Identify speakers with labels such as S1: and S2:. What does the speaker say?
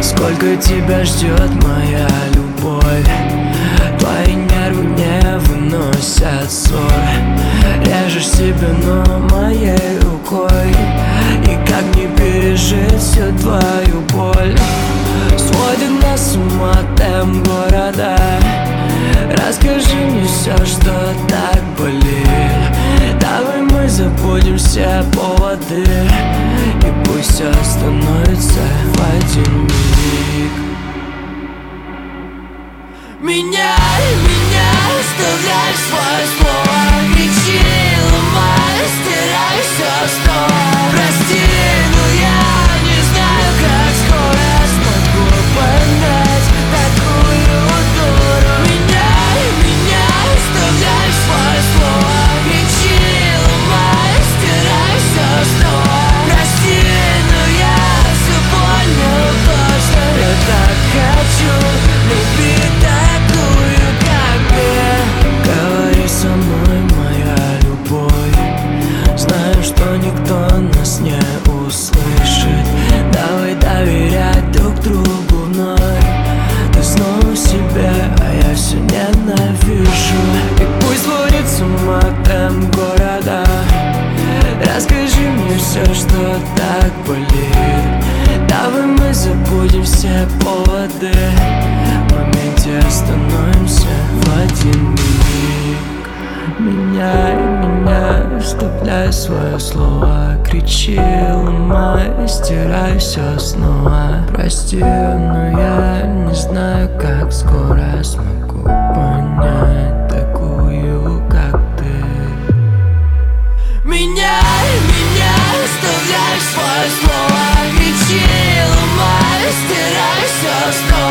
S1: Сколько тебя ждет моя любовь? Твои нервы не выносят ссор. Режешь себя, но моей рукой. И как не пережить всю твою боль? Сводит нас с ума темп города. Расскажи мне все, что так болит. Давай мы забудем все поводы, и пусть все становится в один миг. Меняй меня, оставляй свое слово. Кричи, ломай, стирай все снова. Прости, но я не знаю, как скоро смогу понять такую дуру. Меняй меня, оставляй свое слово. Кричи, ломай, стирай все снова. Прости, но я все понял точно. Я так хочу любить такую, как ты. Говори со мной, моя любовь. Знаю, что никто нас не услышит. Давай доверять друг другу вновь. Ты снова себе, а я все ненавижу. И пусть водит с ума темп города. Расскажи мне все, что так болит. Давай мы забудем все поводы. В моменте остановимся в один миг. Меняй меня, вставляй свое слово. Кричи, ломай, стирай все снова. Прости, но я не знаю, как скоро смогу понять такую, как ты. Меняй меня, вставляй свое слово. Кричи, ломай, стирай все снова.